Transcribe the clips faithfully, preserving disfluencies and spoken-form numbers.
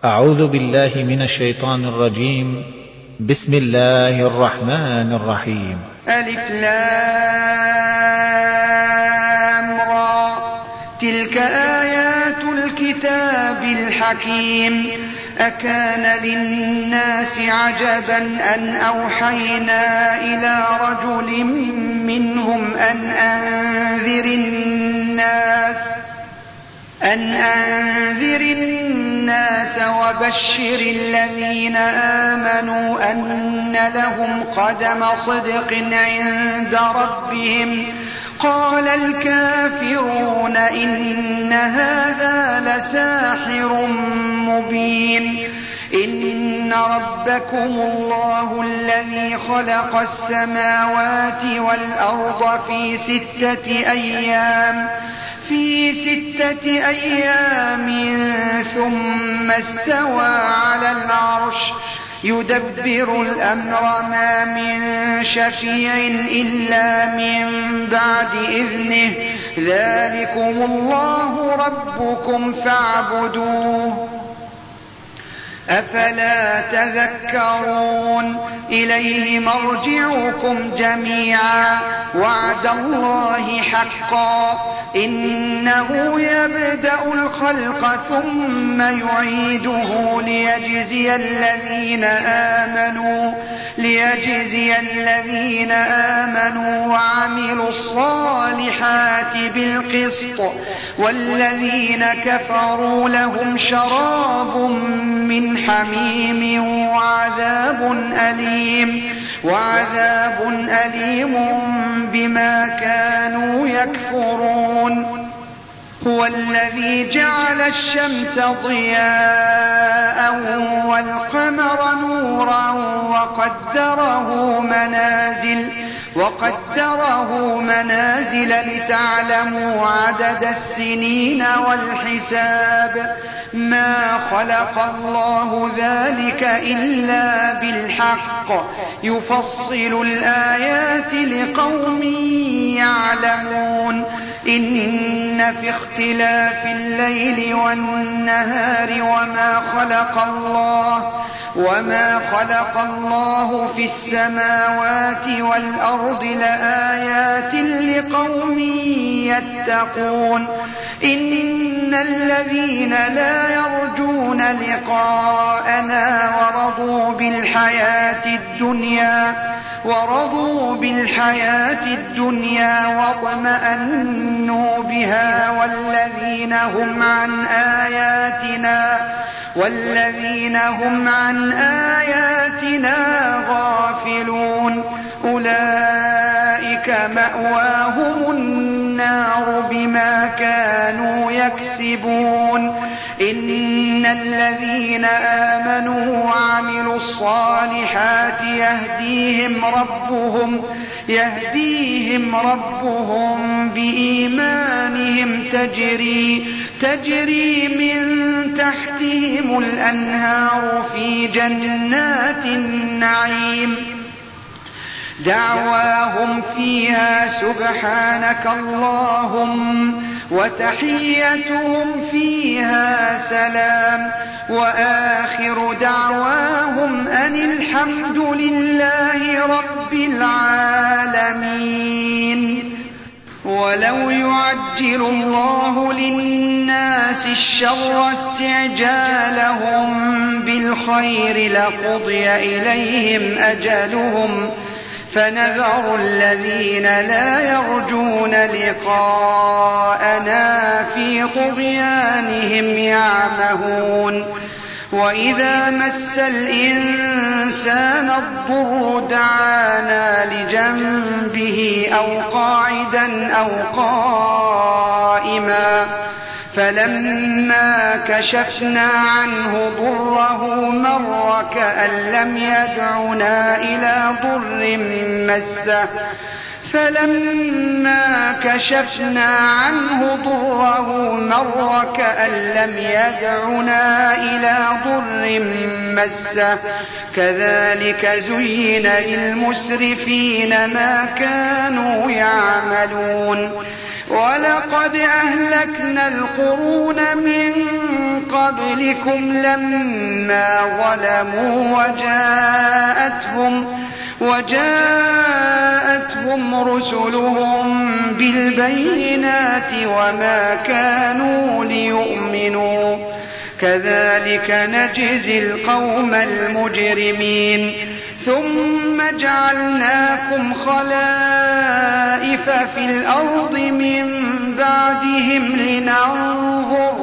أعوذ بالله من الشيطان الرجيم. بسم الله الرحمن الرحيم. ألف لام را، تلك آيات الكتاب الحكيم. أكان للناس عجبا أن أوحينا إلى رجل منهم أن أنذر الناس أن أنذر الناس وبشر الذين آمنوا أن لهم قدم صدق عند ربهم. قال الكافرون إن هذا لساحر مبين. إن ربكم الله الذي خلق السماوات والأرض في ستة أيام في ستة أيام ثم استوى على العرش يدبر الأمر ما من شفيع إلا من بعد إذنه. ذلكم الله ربكم فاعبدوه أفلا تذكرون. إليه مرجعكم جميعا وعد الله حقا. إنه يبدأ الخلق ثم يعيده ليجزي الذين آمنوا ليجزي الذين آمنوا وعملوا الصالحات بالقسط، والذين كفروا لهم شراب من حميم وعذاب أليم وعذاب أليم بما كانوا يكفرون. هو الذي جعل الشمس ضياء والقمر نورا وقدره منازل وقدره منازل لتعلموا عدد السنين والحساب. ما خلق الله ذلك إلا بالحق يفصل الآيات لقوم يعلمون. إن في اختلاف الليل والنهار وما خلق الله وما خلق الله في السماوات والأرض لآيات لقوم يتقون. إن الذين لا يرجون لقاءنا ورضوا بالحياة الدنيا ورضوا بالحياة الدنيا واطمأنوا بها والذين هم عن آياتنا والذين هم عن آياتنا غافلون. أولئك مأواهم النار بما كانوا يكسبون. إن الذين آمنوا وعملوا الصالحات يهديهم ربهم يهديهم ربهم بإيمانهم تجري تجري من تحتهم الأنهار في جنات النعيم. دعواهم فيها سبحانك اللهم وتحيتهم فيها سلام. وآخر دعواهم أن الحمد لله رب العالمين. ولو يعجل الله للناس الشر استعجالهم بالخير لقضي إليهم أجلهم فنذر الذين لا يرجون لقاءنا في طغيانهم يعمهون. وإذا مس الإنسان الضر دعانا لجنبه أو قاعدا أو قائما فلما كشفنا عنه ضره مر كأن لم يدعنا إلى ضر مسه فلما كشفنا عنه ضره مر كأن لم يدعنا إلى ضر مسه كذلك زين للمسرفين ما كانوا يعملون. ولقد أهلكنا القرون من قبلكم لما ظلموا وجاءتهم, وجاءتهم رسلهم بالبينات وما كانوا ليؤمنوا كذلك نجزي القوم المجرمين ثم جعلناكم خلائف في الأرض من بعدهم لننظر,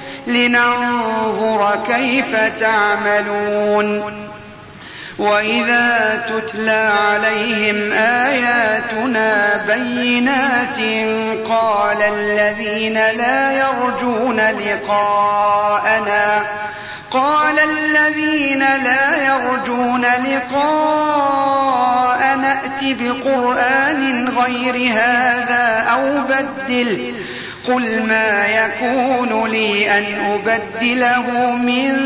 لننظر كيف تعملون وإذا تتلى عليهم آياتنا بينات قال الذين لا يرجون لقاءنا قال الذين لا يرجون لقاءنا ائت بقرآن غير هذا أو بدله قل ما يكون لي أن أبدله من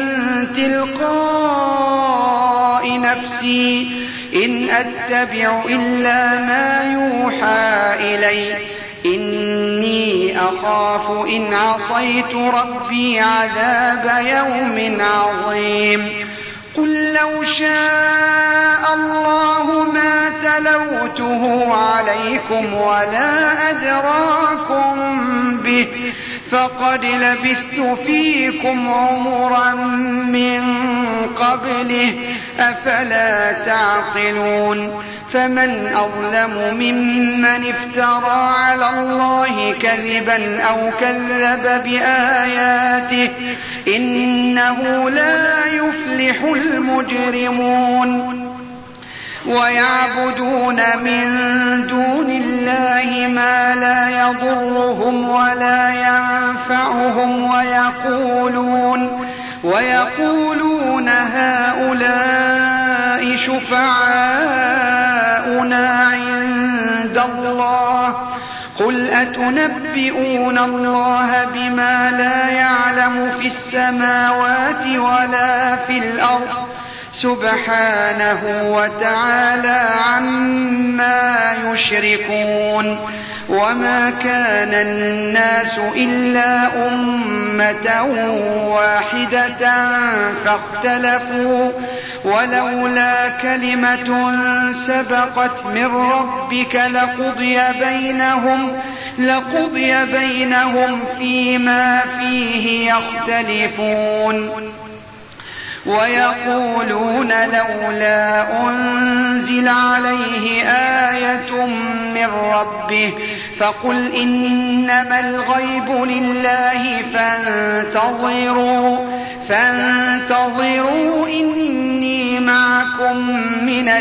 تلقاء نفسي إن أتبع إلا ما يوحى إلي إني أخاف إن عصيت ربي عذاب يوم عظيم قل لو شاء الله ما تلوته عليكم ولا أدراكم به فقد لبثت فيكم عمرا من قبله أفلا تعقلون فمن أظلم ممن افترى على الله كذبا أو كذب بآياته إنه لا يفلح المجرمون ويعبدون من دون الله ما لا يضرهم ولا ينفعهم ويقولون, ويقولون هؤلاء شفعاؤنا عند الله قل أتنبئون الله بما لا يعلم في السماوات ولا في الأرض سبحانه وتعالى عما يشركون وما كان الناس إلا أمة واحدة فاختلفوا ولولا كلمة سبقت من ربك لقضي بينهم لقضي بينهم فيما فيه يختلفون ويقولون لولا أنزل عليه آية من ربه فقل إنما الغيب لله فانتظروا فانتظروا إني معكم من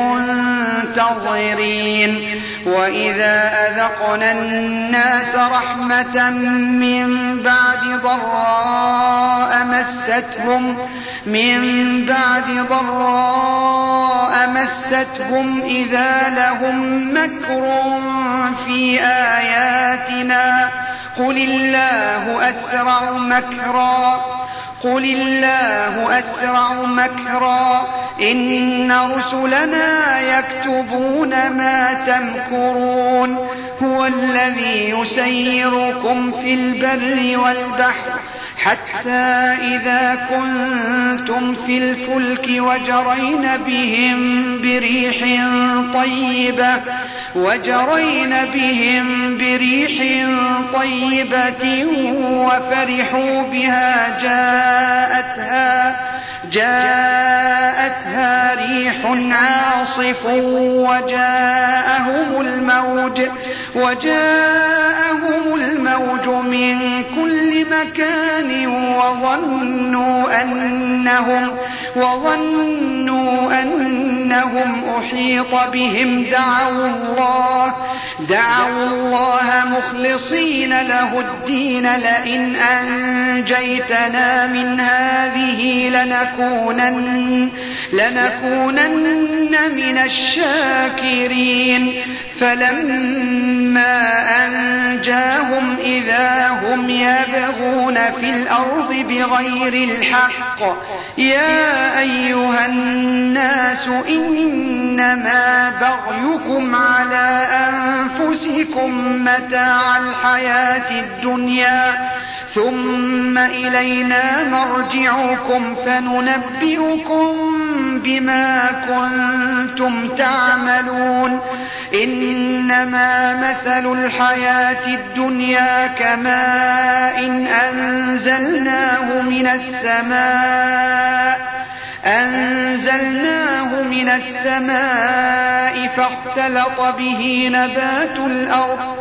المنتظرين وإذا أذقنا الناس رحمة من بعد ضراء مستهم من بعد ضراء مستهم إذا لهم مكر في آياتنا قل الله أسرع مكرا قل الله أسرع مكرا إن رسلنا يكتبون ما تمكرون هو الذي يسيركم في البر والبحر حتى إذا كنتم في الفلك وجرين بهم بريح طيبة وجرين بهم بريح طيبة وفرحوا بها جاءتها جاءتها ريح عاصف وجاءهم الموج وجاءهم الموج من كل مكان وظنوا أنهم وظنوا أنهم أحيط بهم دعوا الله دعوا الله مخلصين له الدين لئن أنجيتنا من هذه لنكونن لنكونن من الشاكرين فلما أنجاهم إذا هم يبغون في الأرض بغير الحق يا أيها الناس إنما بغيكم على أنفسكم متاع الحياة الدنيا ثم إلينا مرجعكم فننبئكم بما كنتم تعملون إنما مثل الحياة الدنيا كماء أنزلناه من السماء أنزلناه من السماء فاختلط به نبات الأرض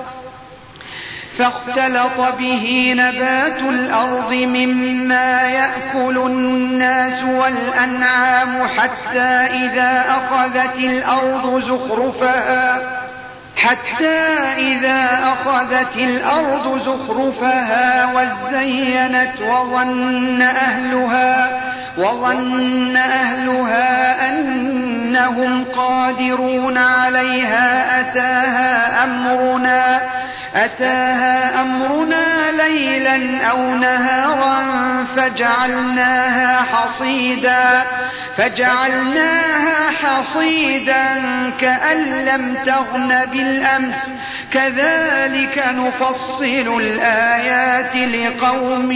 فاختلط به نبات الأرض مما يأكل الناس والأنعام حتى إذا أخذت الأرض زخرفها حتى إذا أخذت الأرض زخرفها وزينت وظن أهلها وظن أهلها أنهم قادرون عليها أتاها أمرنا أتاها أمرنا ليلا أو نهارا فجعلناها حصيدا فجعلناها حصيدا كأن لم تغن بالأمس كذلك نفصل الآيات لقوم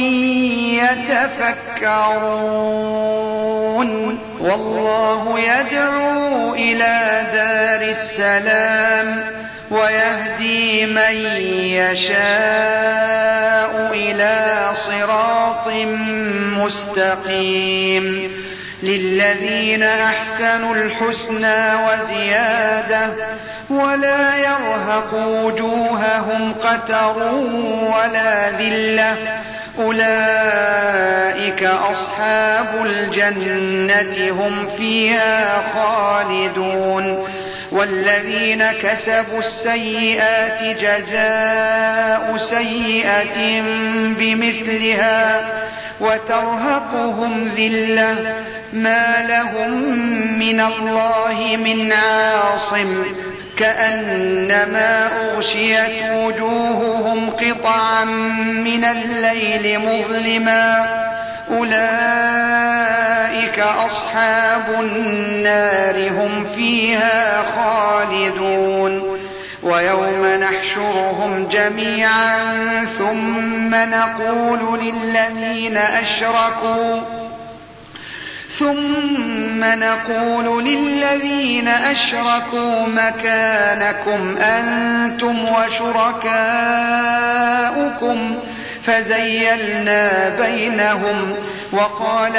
يتفكرون والله يدعو إلى دار السلام ويهدي من يشاء إلى صراط مستقيم للذين أحسنوا الحسنى وزيادة ولا يرهق وجوههم قتر ولا ذلة أولئك أصحاب الجنة هم فيها خالدون والذين كسبوا السيئات جزاء سيئة بمثلها وترهقهم ذلة ما لهم من الله من عاصم كأنما أغشيت وجوههم قطعا من الليل مظلما أولئك أصحاب النار هم فيها خالدون ويوم نحشرهم جميعا ثم نقول للذين أشركوا ثم نقول للذين أشركوا مكانكم أنتم وشركاؤكم فزيلنا بينهم وقال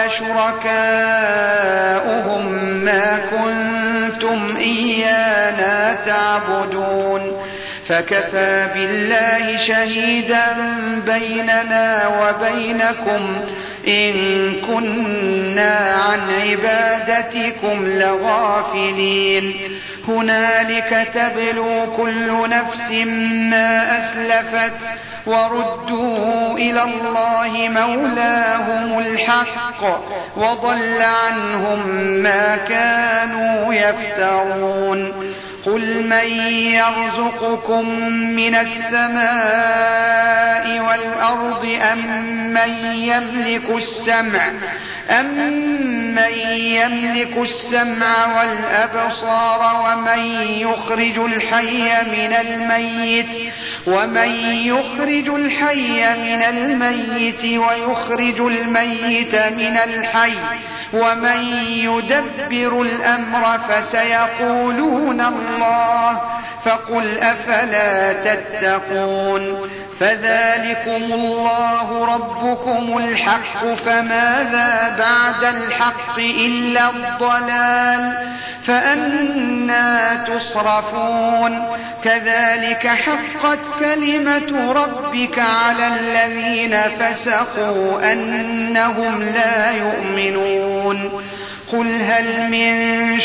شركاؤهم ما كنتم إيانا تعبدون فكفى بالله شهيدا بيننا وبينكم إن كنا عن عبادتكم لغافلين هنالك تبلو كل نفس ما أسلفت وردوا إلى الله مولاهم الحق وضل عنهم ما كانوا يفترون قل من يرزقكم من السماء والأرض أم من يملك السمع أمن يملك السمع والأبصار ومن يخرج الحي من الميت ومن يخرج الحي من الميت ويخرج الميت من الحي ومن يدبر الأمر فسيقولون الله فقل أفلا تتقون فذلكم الله ربكم الحق فماذا بعد الحق إلا الضلال فأنى تصرفون كذلك حقت كلمة ربك على الذين فسقوا أنهم لا يؤمنون قل هل من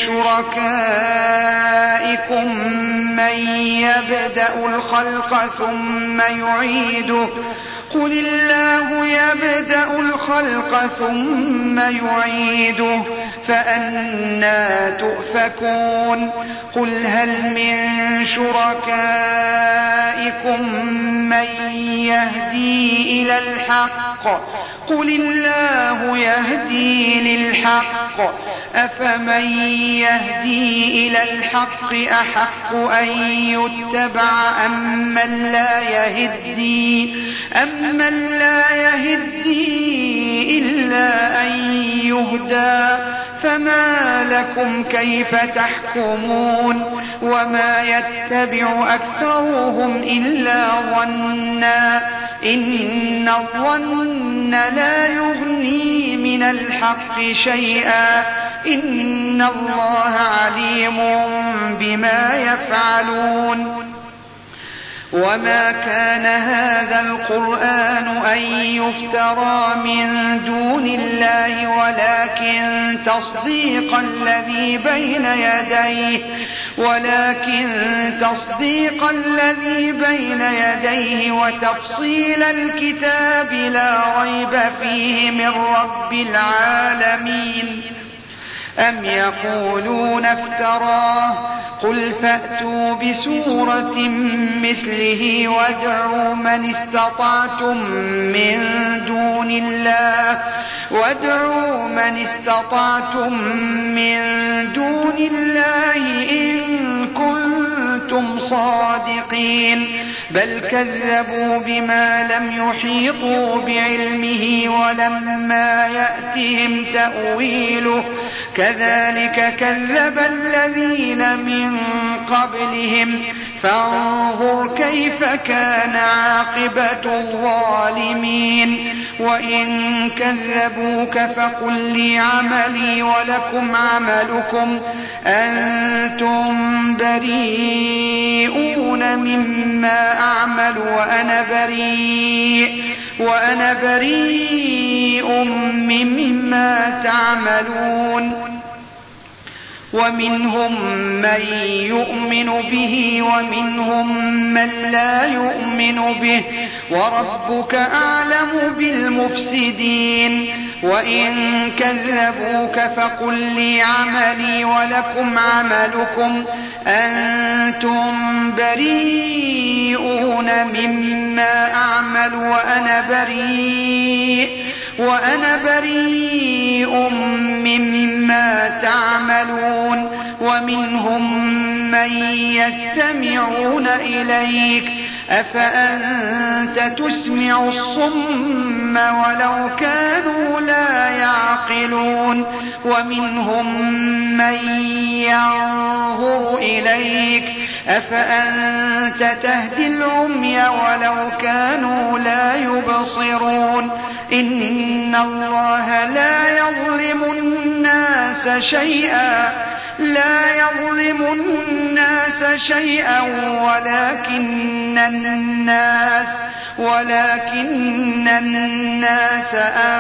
شركائكم من يبدأ الخلق ثم يعيده قل الله يبدأ الخلق ثم يعيده فأنى تؤفكون قل هل من شركائكم من يهدي إلى الحق قل الله يهدي للحق أفمن يهدي إلى الحق أحق أن يتبع أمن لا يهدي أمن لا يهدي إلا أن يهدى فما لكم كيف تحكمون وما يتبع أكثرهم إلا ظنا إن الظن لا يغني من الحق شيئا إن الله عليم بما يفعلون وما كان هذا القرآن أن يفترى من دون الله ولكن تصديق الذي بين يديه ولكن تصديق الذي بين يديه وتفصيل الكتاب لا ريب فيه من رب العالمين أم يقولون افتراه قل فأتوا بسورة مثله وادعوا من استطعتم من دون الله وادعوا من استطعتم من دون الله إن كنتم صادقين بل كذبوا بما لم يحيطوا بعلمه ولما يأتهم تأويله كذلك كذب الذين من قبلهم فانظر كيف كان عاقبة الظالمين وإن كذبوك فقل لي عملي ولكم عملكم أنتم بريئون مما أعمل وأنا بريء وأنا بريء مما تعملون ومنهم من يؤمن به ومنهم من لا يؤمن به وربك أعلم بالمفسدين وإن كذبوك فقل لي عملي ولكم عملكم أنتم بريئون مما أعمل وأنا بريء وأنا بريء مما تعملون ومنهم من يستمعون إليك أفأنت تسمع الصم ولو كانوا لا يعقلون ومنهم من ينظر إليك أفأنت تهدي العمي ولو كانوا لا يبصرون إن الله لا يظلم الناس شيئا لا يظلم الناس شيئا ولكن الناس ولكن الناس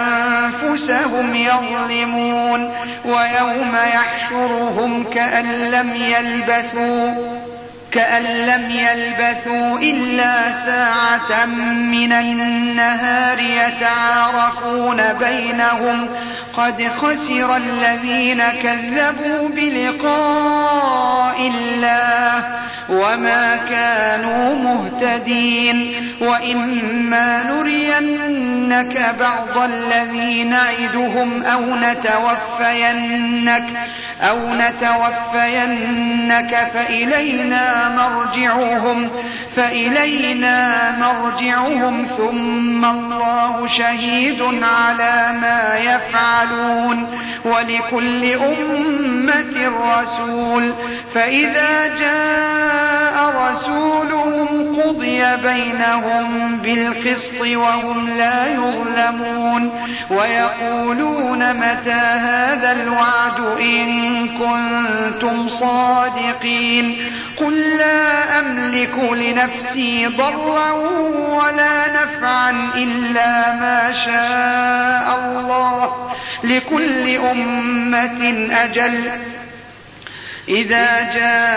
أنفسهم يظلمون ويوم يحشرهم كأن لم يلبثوا كأن لم يلبثوا إلا ساعة من النهار يتعارفون بينهم قد خسر الذين كذبوا بلقاء الله وما كانوا مهتدين وإما نرينك بعض الذي نعدهم أو نتوفينك أو نتوفينك فإلينا مرجعهم فإلينا مرجعهم ثم الله شهيد على ما يفعلون ولكل أمة رسول فإذا جاء رسولهم قضي بينهم بالقسط وهم لا يظلمون ويقولون متى هذا الوعد إن كنتم صادقين قل لا أملك لنفسي ضرا ولا نفعا إلا ما شاء الله لكل أمة أجل إذا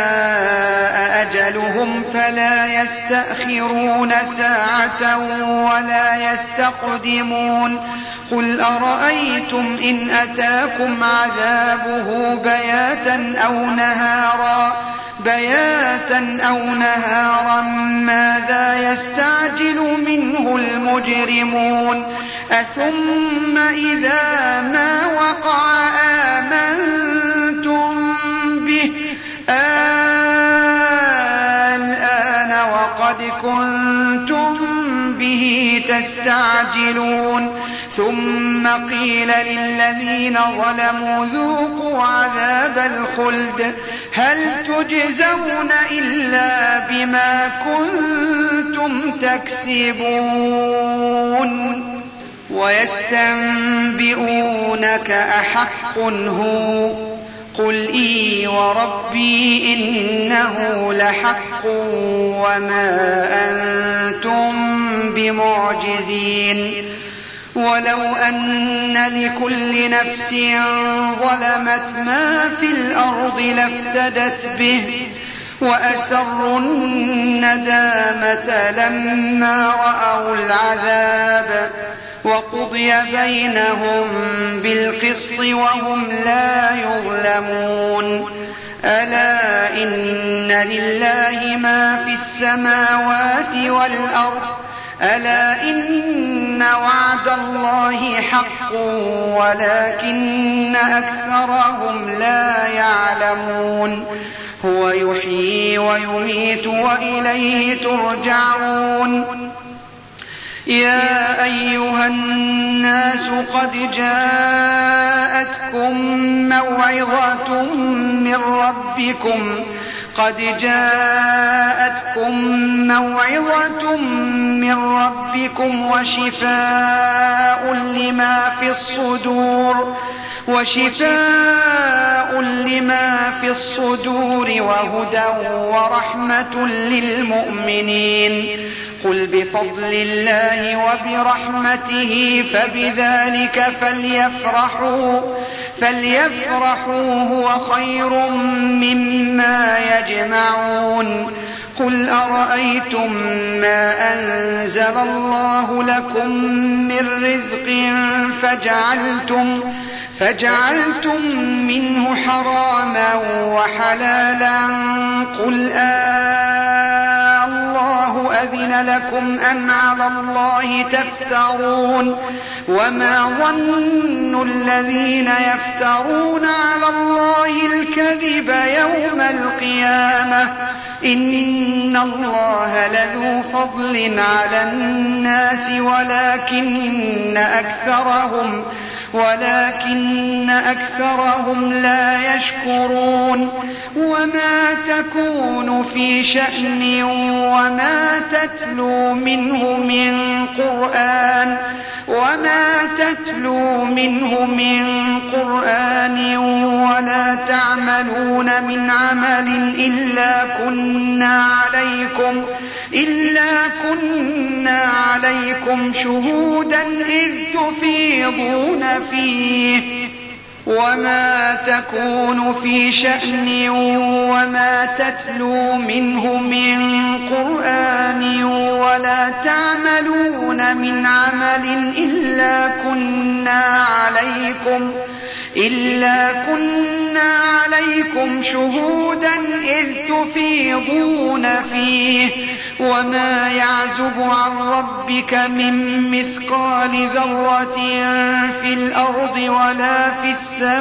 جاء أجلهم فلا يستأخرون ساعة ولا يستقدمون قل أرأيتم إن أتاكم عذابه بياتا أو نهارا بياتا أو نهارا ماذا يستعجل منه المجرمون أثم إذا ما وقع آمنتم تستعجلون ثم قيل للذين ظلموا ذوقوا عذاب الخلد هل تجزون إلا بما كنتم تكسبون ويستنبئونك أحق هو قل إي وربي إنه لحق وما أنتم بمعجزين ولو أن لكل نفس ظلمت ما في الأرض لافتدت به وأسروا الندامة لما رأوا العذاب وقضي بينهم بالقسط وهم لا يظلمون ألا إن لله ما في السماوات والأرض ألا إن وعد الله حق ولكن أكثرهم لا يعلمون هو يحيي ويميت وإليه ترجعون يا أيها الناس قد جاءتكم موعظة من ربكم قد جاءتكم موعظة من ربكم وشفاء لما في الصدور وشفاء لما في الصدور وهدى ورحمة للمؤمنين قل بفضل الله وبرحمته فبذلك فليفرحوا فليفرحوا هو خير مما يجمعون قل أرأيتم ما أنزل الله لكم من رزق فجعلتم فجعلتم منه حراما وحلالا قل آه الله أذن لكم أم على الله تفترون وما ظن الذين يفترون على الله الكذب يوم القيامة إن الله لذو فضل على الناس ولكن أكثرهم ولكن أكثرهم لا يشكرون وما تكون في شأن وما تتلو منه من قرآن وما تتلو منه من قرآن ولا تعملون من عمل إلا كنا عليكم إلا كنا عليكم شهودا إذ تفيضون فيه وما تكون في شأن وما تتلو منه من قرآن ولا تعملون من عمل إلا كنا عليكم إلا كنا عليكم شهودا إذ تفيضون فيه وما يعزب عن ربك من مثقال ذرة في الأرض ولا في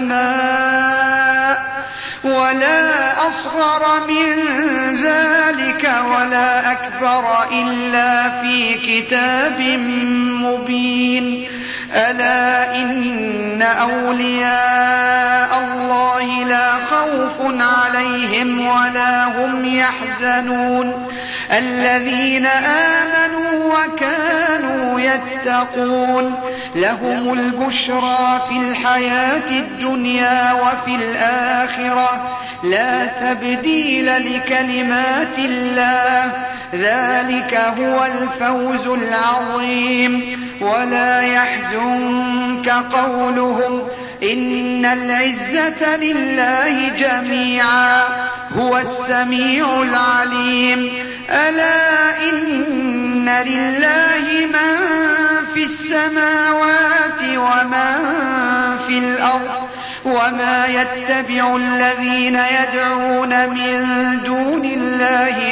السماء ولا أصغر من ذلك ولا أكبر إلا في كتاب مبين ألا إن أولياء الله لا خوف عليهم ولا هم يحزنون الذين آمنوا وكانوا يتقون لهم البشرى في الحياة الدنيا وفي الآخرة لا تبديل لكلمات الله ذلك هو الفوز العظيم ولا يحزنك قولهم إن العزة لله جميعا هو السميع العليم ألا إن لله من في السماوات ومن في الأرض وما يتبع الذين يدعون من دون الله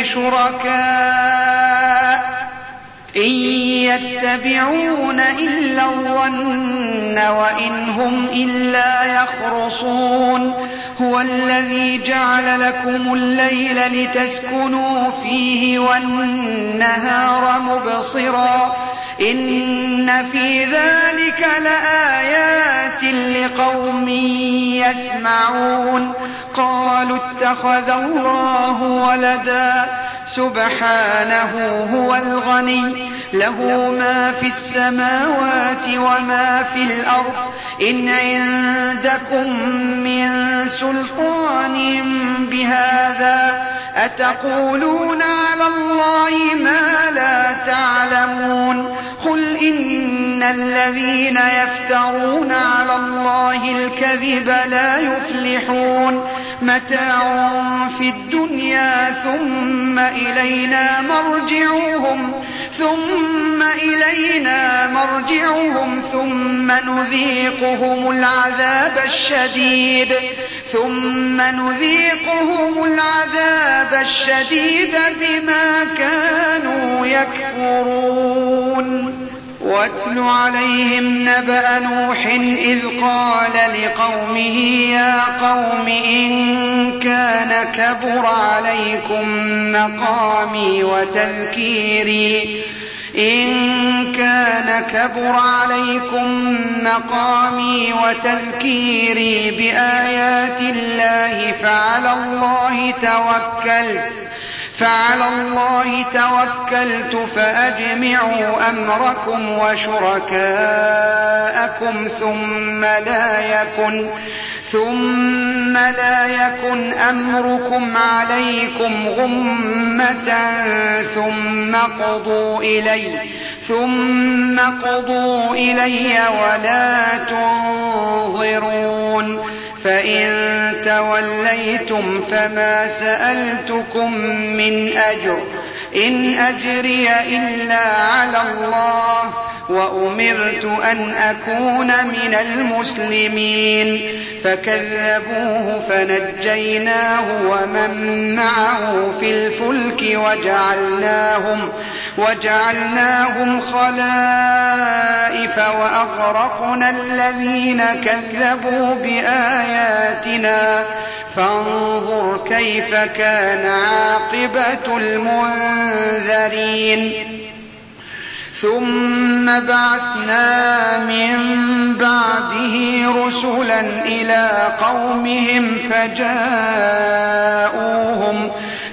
شركاء إن يتبعون إلا الظن وإن هم إلا يخرصون هو الذي جعل لكم الليل لتسكنوا فيه والنهار مبصرا إن في ذلك لآيات لقوم يسمعون قالوا اتخذ الله ولدا سبحانه هو الغني له ما في السماوات وما في الأرض إن عندكم من سلطان بهذا أتقولون على الله ما لا تعلمون قل إن الذين يفترون على الله الكذب لا يفلحون متاع في الدنيا ثم إلينا مرجعهم ثم إلينا مرجعهم ثم نذيقهم العذاب الشديد ثم نذيقهم العذاب الشديد بما كانوا يكفرون واتل عليهم نبأ نوح إذ قال لقومه يا قوم إن كان كبر عليكم مقامي وتذكيري إن كان كبر عليكم مقامي وتذكيري بآيات الله فعلى الله توكلت فعلى الله توكلت فأجمعوا أمركم وشركاءكم ثم لا يكن ثم لا يكن أمركم عليكم غمة ثم قضوا إلي ثم قضوا إلي ولا تنظرون فإن توليتم فما سألتكم من أجر إن أجري إلا على الله وأمرت أن أكون من المسلمين فكذبوه فنجيناه ومن معه في الفلك وجعلناهم وجعلناهم خلائف وأغرقنا الذين كذبوا بآياتنا فانظر كيف كان عاقبة المنذرين ثم بعثنا من بعده رسلا إلى قومهم فجاءوهم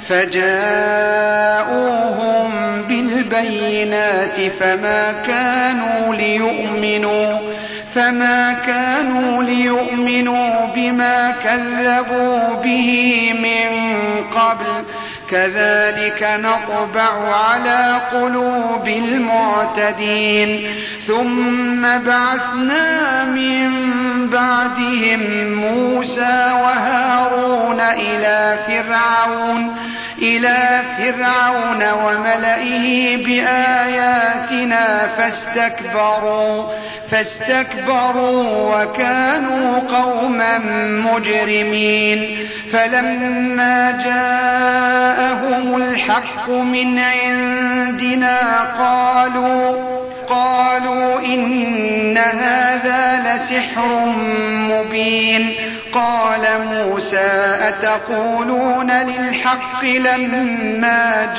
فجاءوهم بالبينات فما كانوا ليؤمنوا فما كانوا ليؤمنوا بما كذبوا به من قبل كذلك نطبع على قلوب المعتدين ثم بعثنا من بعدهم موسى وهارون إلى فرعون إلى فرعون وملئه بآياتنا فاستكبروا فاستكبروا وكانوا قوما مجرمين فلما جاءهم الحق من عندنا قالوا قالوا إن هذا لسحر مبين قال موسى أتقولون للحق لما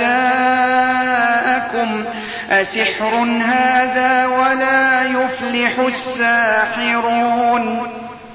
جاءكم أسحر هذا ولا يفلح الساحرون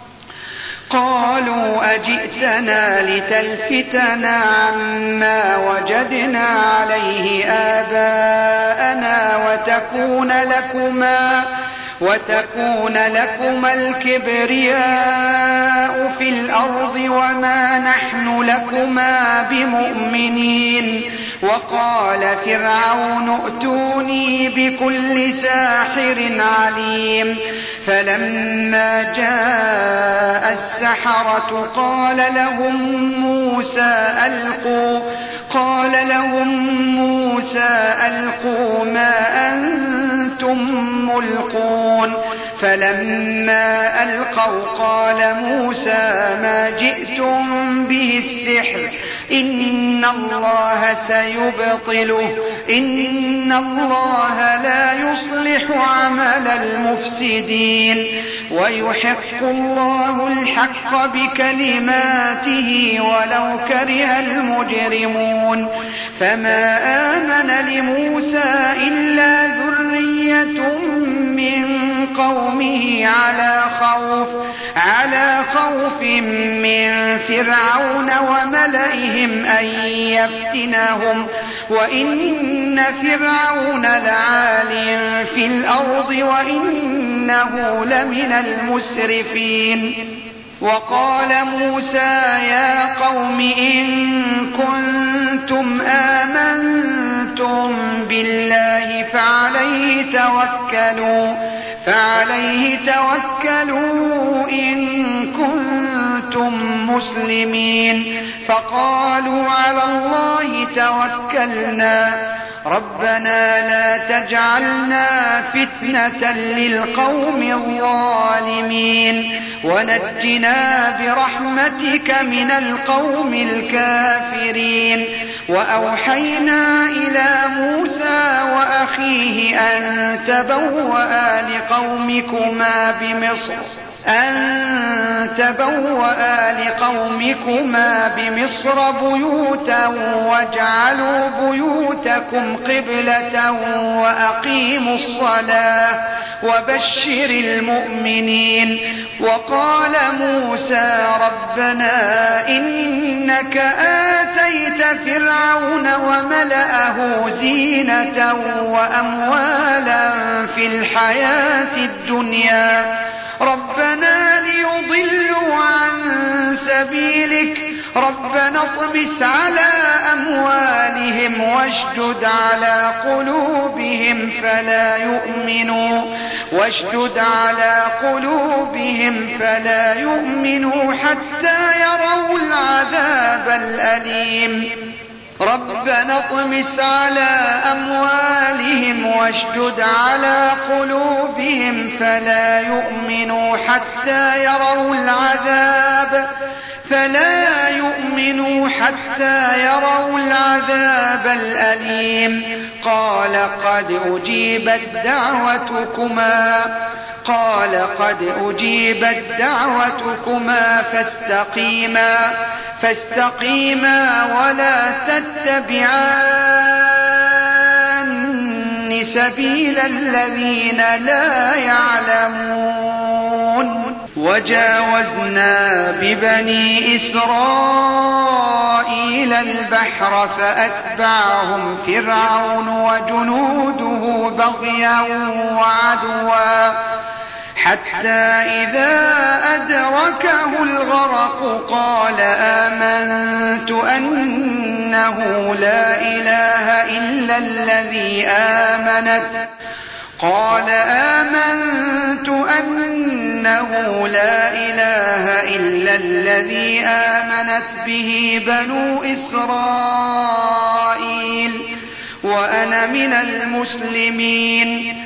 قالوا أجئتنا لتلفتنا عما وجدنا عليه آباءنا وتكون لكما وتكون لكما الكبرياء في الأرض وما نحن لكما بمؤمنين وقال فرعون ائتوني بكل ساحر عليم فلما جاء السحرة قال لهم موسى ألقوا قال لهم موسى ألقوا ما أنتم ملقون فلما ألقوا قال موسى ما جئتم به السحر إن الله سيبطله إن الله لا يصلح عمل المفسدين ويحق الله الحق بكلماته ولو كره المجرمون فما آمن لموسى إلا ذرية من قومه على خوف على خوف من فرعون وملئهم أن يفتنهم وإن فرعون لعال في الأرض وإنه لمن المسرفين وقال موسى يا قوم إن كنتم آمنتم بالله فعليه توكلوا فعليه توكلوا إن كنتم مسلمين فقالوا على الله توكلنا ربنا لا تجعلنا فتنة للقوم الظالمين ونجنا برحمتك من القوم الكافرين وأوحينا إلى موسى وأخيه أن تبوأ لقومكما بمصر أن تبوأ لقومكما بمصر بيوتا واجعلوا بيوتكم قبلة وأقيموا الصلاة وبشر المؤمنين وقال موسى ربنا إنك آتيت فرعون وملأه زينة وأموالا في الحياة الدنيا ربنا ليضلوا عن سبيلك ربنا اطمس على أموالهم واشدد على قلوبهم فلا يؤمنوا واشدد على قلوبهم فلا يؤمنوا حتى يروا العذاب الأليم ربنا اطمس على أموالهم واشدد على قلوبهم فلا يؤمنوا حتى يروا العذاب فلا يؤمنوا حتى يروا العذاب الأليم قال قد أجيبت دعوتكما قال قد أجيبت دعوتكما فاستقيما فاستقيما ولا تتبعان سبيل الذين لا يعلمون وجاوزنا ببني إسرائيل البحر فأتبعهم فرعون وجنوده بغيا وعدوا حتى إذا أدركه الغرق قال آمنت أنه لا إله إلا الذي آمنت قال آمنت أنه لا إله إلا الذي آمنت به بنو إسرائيل وأنا من المسلمين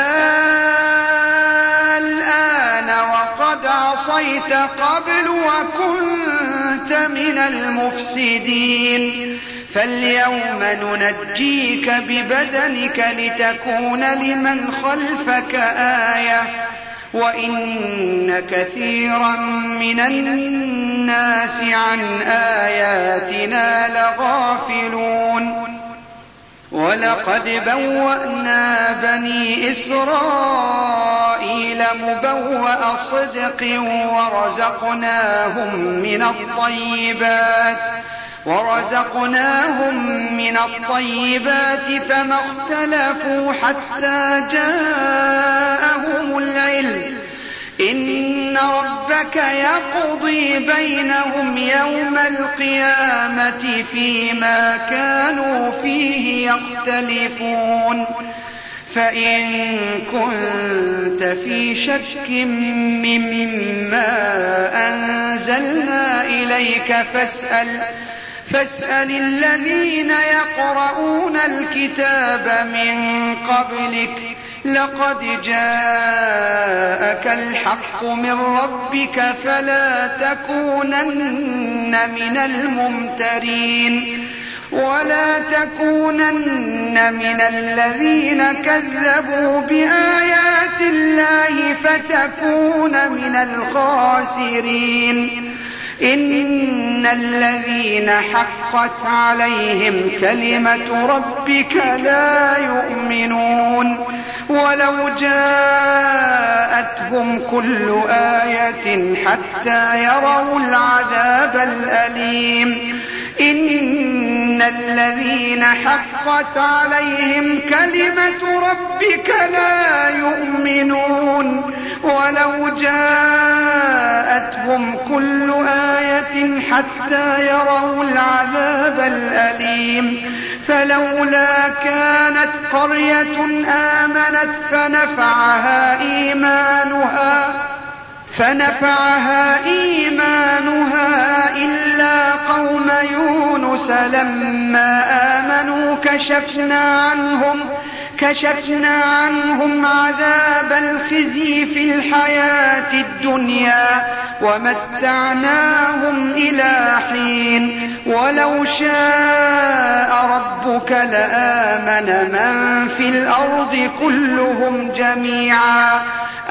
الآن وقد عصيت قبل وكنت من المفسدين فاليوم ننجيك ببدنك لتكون لمن خلفك آية وإن كثيرا من الناس عن آياتنا لغافلون ولقد بوأنا بني إسرائيل مبوأ صدق ورزقناهم من الطيبات ورزقناهم من الطيبات فما اختلفوا حتى جاءهم العلم إن ربك يقضي بينهم يوم القيامة فيما كانوا فيه يختلفون فإن كنت في شك مما أنزلنا إليك فاسأل فاسأل الذين يقرؤون الكتاب من قبلك لقد جاءك الحق من ربك فلا تكونن من الممترين ولا تكونن من الذين كذبوا بآيات الله فتكون من الخاسرين. إن الذين حقت عليهم كلمة ربك لا يؤمنون ولو جاءتهم كل آية حتى يروا العذاب الأليم. إن الذين حقت عليهم كلمة ربك لا يؤمنون ولو جاءتهم كل آية حتى يروا العذاب الأليم. فلولا كانت قرية آمنت فنفعها إيمانها فنفعها إيمانها إلا قوم يونس لما آمنوا كشفنا عنهم كشفنا عنهم عذاب الخزي في الحياة الدنيا ومتعناهم إلى حين. ولو شاء ربك لآمن من في الأرض كلهم جميعا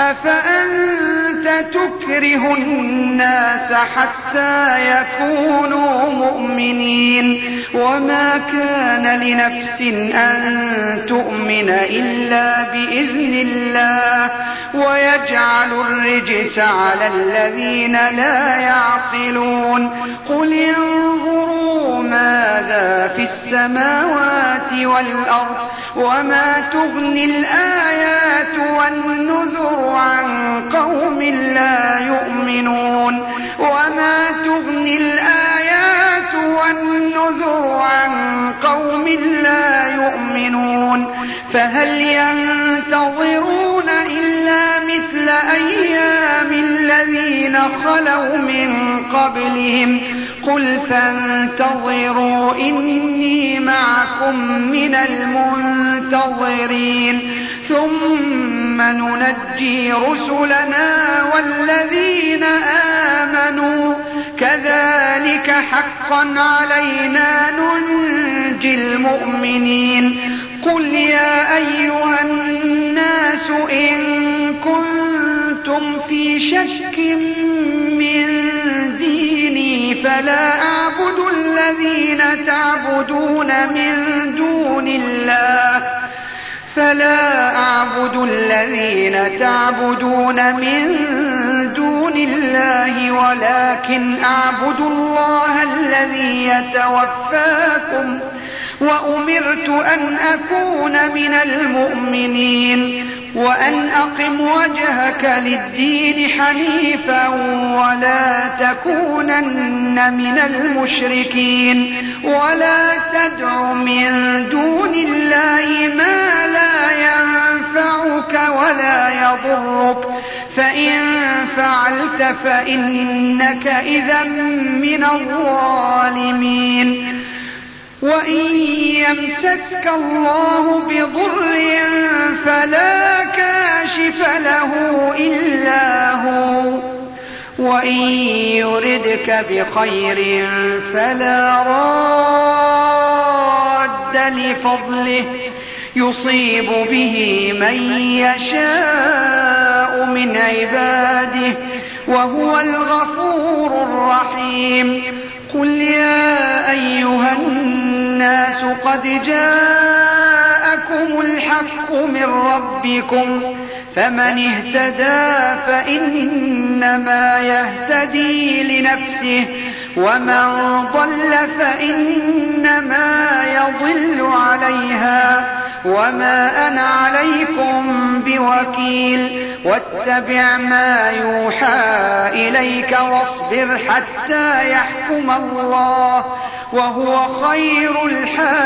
أفأنت تكره الناس حتى يكونوا مؤمنين. وما كان لنفس أن تؤمن إلا بإذن الله ويجعل الرجس على الذين لا يعقلون. قل انظروا ماذا في السماوات والأرض وما تغني الآيات والنذر عن قوم لا يؤمنون وما تغني الآيات والنذر عن قوم لا يؤمنون. فهل ينتظرون إلا مثل أيام الذين خلوا من قبلهم قل فانتظروا إني معكم من المنتظرين ثم ننجي رسلنا والذين آمنوا كذلك حقا علينا ننجي المؤمنين. قل يا أيها الناس إن كنتم في شك من ديني فلا أعبد الذين تعبدون من دون الله فلا أعبد الذين تعبدون من دون الله ولكن أعبد الله الذي يتوفاكم وأمرت أن أكون من المؤمنين وأن أقم وجهك للدين حنيفا ولا تكونن من المشركين ولا تدع من دون الله ما لا ينفعك ولا يضرك فإن فعلت فإنك إذا من الظالمين. وإن يمسسك الله بضر فلا كاشف له إلا هو وإن يردك بخير فلا راد لفضله يصيب به من يشاء من عباده وهو الغفور الرحيم. قل يا أيها الناس قد جاءكم الحق من ربكم فمن اهتدى فإنما يهتدي لنفسه ومن ضل فإنما يضل عليها وما أنا عليكم بوكيل. واتبع ما يوحى إليك واصبر حتى يحكم الله وهو خير الحاكمين.